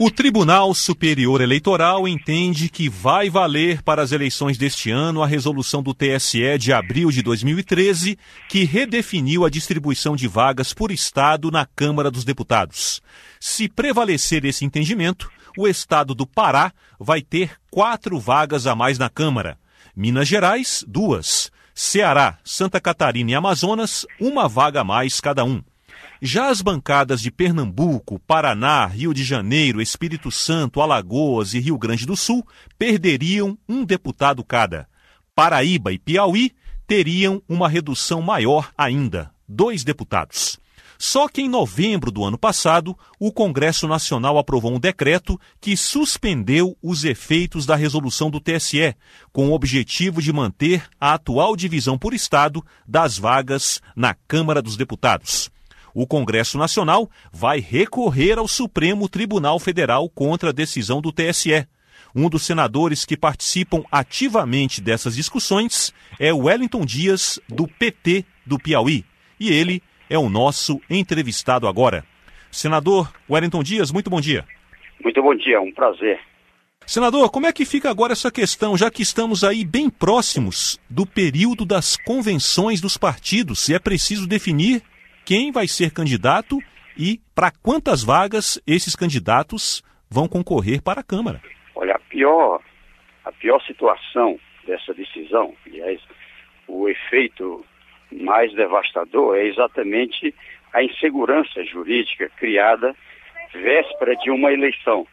O Tribunal Superior Eleitoral entende que vai valer para as eleições deste ano a resolução do TSE de abril de 2013, que redefiniu a distribuição de vagas por estado na Câmara dos Deputados. Se prevalecer esse entendimento, o estado do Pará vai ter 4 vagas a mais na Câmara. Minas Gerais, 2. Ceará, Santa Catarina e Amazonas, 1 vaga a mais cada um. Já as bancadas de Pernambuco, Paraná, Rio de Janeiro, Espírito Santo, Alagoas e Rio Grande do Sul perderiam 1 deputado cada. Paraíba e Piauí teriam uma redução maior ainda, 2 deputados. Só que em novembro do ano passado, o Congresso Nacional aprovou um decreto que suspendeu os efeitos da resolução do TSE, com o objetivo de manter a atual divisão por estado das vagas na Câmara dos Deputados. O Congresso Nacional vai recorrer ao Supremo Tribunal Federal contra a decisão do TSE. Um dos senadores que participam ativamente dessas discussões é o Wellington Dias, do PT do Piauí. E ele é o nosso entrevistado agora. Senador Wellington Dias, muito bom dia. Muito bom dia, um prazer. Senador, como é que fica agora essa questão, já que estamos aí bem próximos do período das convenções dos partidos, e é preciso definir quem vai ser candidato e para quantas vagas esses candidatos vão concorrer para a Câmara? Olha, a pior situação dessa decisão, aliás, o efeito mais devastador é exatamente a insegurança jurídica criada véspera de uma eleição.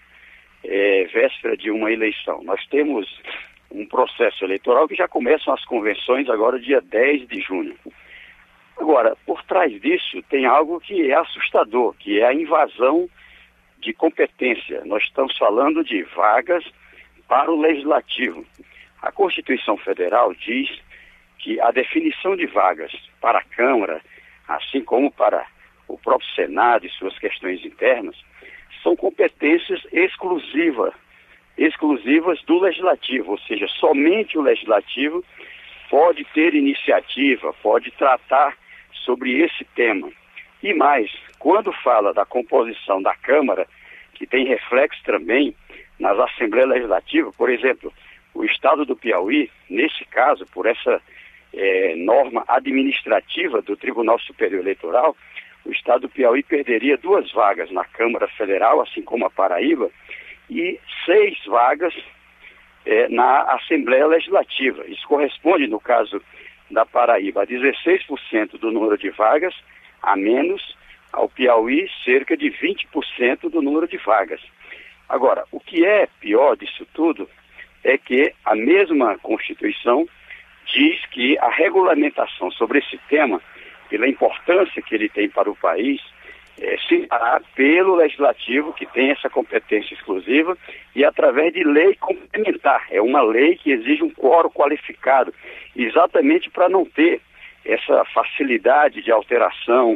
Nós temos um processo eleitoral que já começam as convenções agora dia 10 de junho. Agora, por trás disso tem algo que é assustador, que é a invasão de competência. Nós estamos falando de vagas para o Legislativo. A Constituição Federal diz que a definição de vagas para a Câmara, assim como para o próprio Senado e suas questões internas, são competências exclusivas do Legislativo, ou seja, somente o Legislativo pode ter iniciativa, pode tratar sobre esse tema. E mais, quando fala da composição da Câmara, que tem reflexo também nas Assembleias Legislativas, por exemplo, o Estado do Piauí, nesse caso, por essa norma administrativa do Tribunal Superior Eleitoral, o Estado do Piauí perderia 2 vagas na Câmara Federal, assim como a Paraíba, e 6 vagas na Assembleia Legislativa. Isso corresponde, no caso da Paraíba, a 16% do número de vagas, a menos, ao Piauí, cerca de 20% do número de vagas. Agora, o que é pior disso tudo é que a mesma Constituição diz que a regulamentação sobre esse tema, pela importância que ele tem para o país, se dará pelo Legislativo, que tem essa competência exclusiva, e através de lei complementar. É uma lei que exige um quórum qualificado, exatamente para não ter essa facilidade de alteração,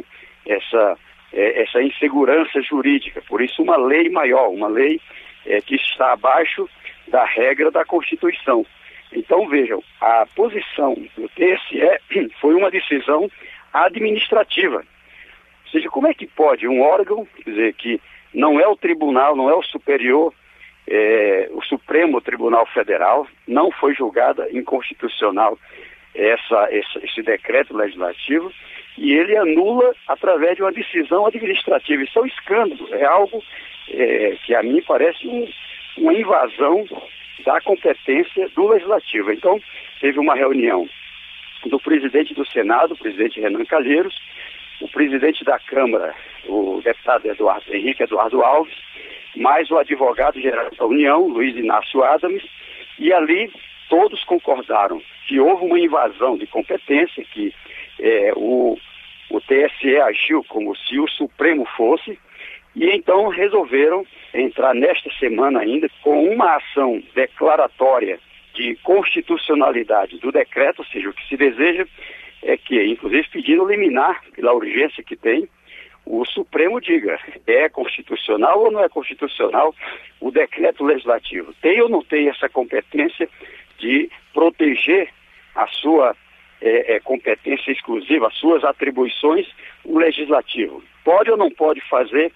essa insegurança jurídica. Por isso, uma lei maior, uma lei que está abaixo da regra da Constituição. Então, vejam, a posição do TSE foi uma decisão administrativa. Ou seja, como é que pode um órgão, quer dizer, que não é o tribunal, não é o superior, o Supremo Tribunal Federal, não foi julgada inconstitucional esse decreto legislativo, e ele anula através de uma decisão administrativa. Isso é um escândalo, é algo que a mim parece uma invasão da competência do Legislativo. Então, teve uma reunião do presidente do Senado, o presidente Renan Calheiros, o presidente da Câmara, o deputado Henrique Eduardo Alves, mais o advogado-geral da União, Luiz Inácio Adams, e ali todos concordaram que houve uma invasão de competência, que o TSE agiu como se o Supremo fosse, e então resolveram entrar nesta semana ainda com uma ação declaratória de constitucionalidade do decreto, ou seja, o que se deseja é que, inclusive pedindo liminar, pela urgência que tem, o Supremo diga, é constitucional ou não é constitucional o decreto legislativo? Tem ou não tem essa competência de proteger a sua competência exclusiva, as suas atribuições, o legislativo? Pode ou não pode fazer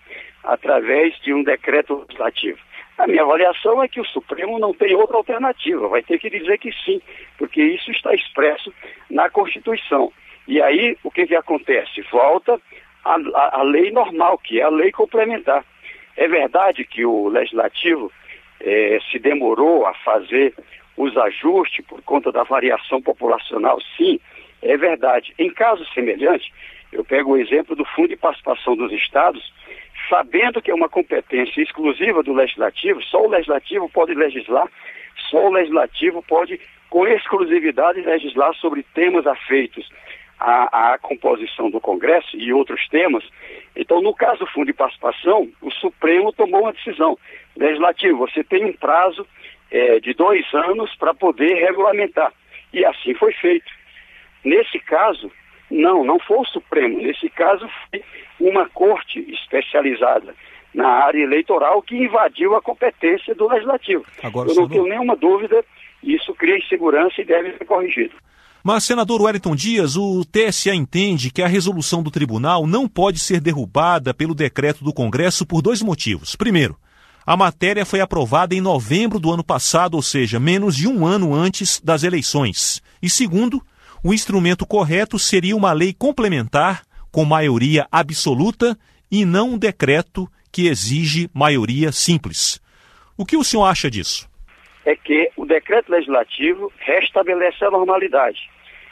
através de um decreto legislativo. A minha avaliação é que o Supremo não tem outra alternativa, vai ter que dizer que sim, porque isso está expresso na Constituição. E aí, o que acontece? Volta a lei normal, que é a lei complementar. É verdade que o Legislativo se demorou a fazer os ajustes por conta da variação populacional, sim, é verdade. Em caso semelhante, eu pego o exemplo do Fundo de Participação dos Estados, sabendo que é uma competência exclusiva do Legislativo, só o Legislativo pode legislar, só o Legislativo pode, com exclusividade, legislar sobre temas afeitos à composição do Congresso e outros temas. Então, no caso do Fundo de Participação, o Supremo tomou uma decisão. Legislativo, você tem um prazo de 2 anos para poder regulamentar. E assim foi feito. Nesse caso, não foi o Supremo. Nesse caso, foi uma corte especializada na área eleitoral que invadiu a competência do Legislativo. Agora, eu não tenho nenhuma dúvida, isso cria insegurança e deve ser corrigido. Mas, senador Wellington Dias, o TSE entende que a resolução do tribunal não pode ser derrubada pelo decreto do Congresso por 2 motivos. Primeiro, a matéria foi aprovada em novembro do ano passado, ou seja, menos de 1 ano antes das eleições. E segundo, o instrumento correto seria uma lei complementar com maioria absoluta e não um decreto que exige maioria simples. O que o senhor acha disso? É que o decreto legislativo restabelece a normalidade.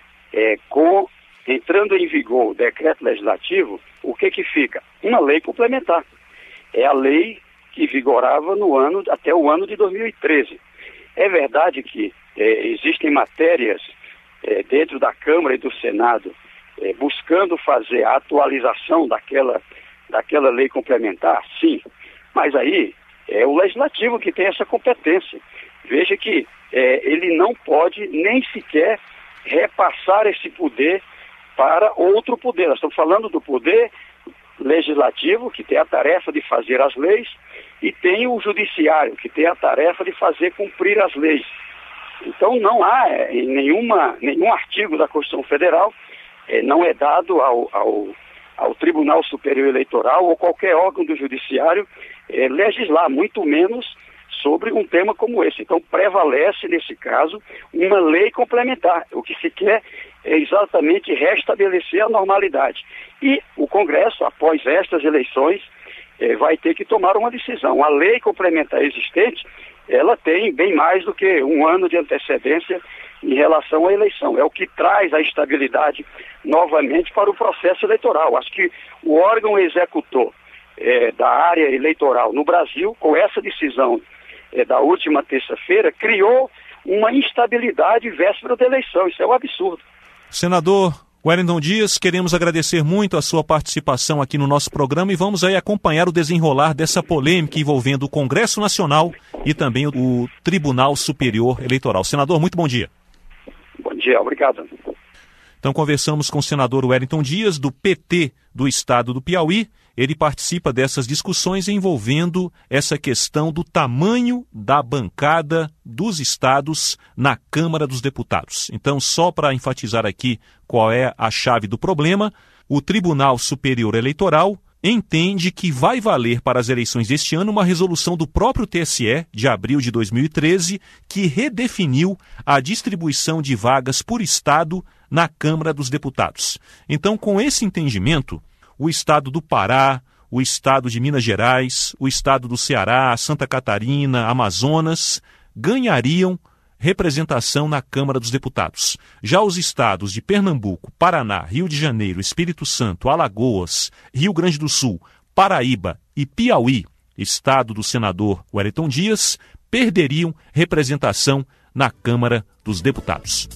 Entrando em vigor o decreto legislativo, o que fica? Uma lei complementar. É a lei que vigorava até o ano de 2013. É verdade que existem matérias dentro da Câmara e do Senado buscando fazer a atualização daquela lei complementar, sim, mas aí é o Legislativo que tem essa competência. Veja que ele não pode nem sequer repassar esse poder para outro poder. Nós estamos falando do poder legislativo, que tem a tarefa de fazer as leis, e tem o judiciário, que tem a tarefa de fazer cumprir as leis. Então não há em nenhum artigo da Constituição Federal, não é dado ao Tribunal Superior Eleitoral ou qualquer órgão do judiciário legislar, muito menos sobre um tema como esse. Então prevalece, nesse caso, uma lei complementar. O que se quer é exatamente restabelecer a normalidade. E o Congresso, após estas eleições, vai ter que tomar uma decisão. A lei complementar existente, ela tem bem mais do que 1 ano de antecedência em relação à eleição. É o que traz a estabilidade novamente para o processo eleitoral. Acho que o órgão executor da área eleitoral no Brasil, com essa decisão da última terça-feira, criou uma instabilidade véspera da eleição. Isso é um absurdo. Senador Wellington Dias, queremos agradecer muito a sua participação aqui no nosso programa e vamos aí acompanhar o desenrolar dessa polêmica envolvendo o Congresso Nacional e também o Tribunal Superior Eleitoral. Senador, muito bom dia. Bom dia, obrigado. Então conversamos com o senador Wellington Dias, do PT do estado do Piauí. Ele participa dessas discussões envolvendo essa questão do tamanho da bancada dos estados na Câmara dos Deputados. Então, só para enfatizar aqui qual é a chave do problema, o Tribunal Superior Eleitoral entende que vai valer para as eleições deste ano uma resolução do próprio TSE, de abril de 2013, que redefiniu a distribuição de vagas por estado na Câmara dos Deputados. Então, com esse entendimento, o estado do Pará, o estado de Minas Gerais, o estado do Ceará, Santa Catarina, Amazonas, ganhariam representação na Câmara dos Deputados. Já os estados de Pernambuco, Paraná, Rio de Janeiro, Espírito Santo, Alagoas, Rio Grande do Sul, Paraíba e Piauí, estado do senador Wellington Dias, perderiam representação na Câmara dos Deputados.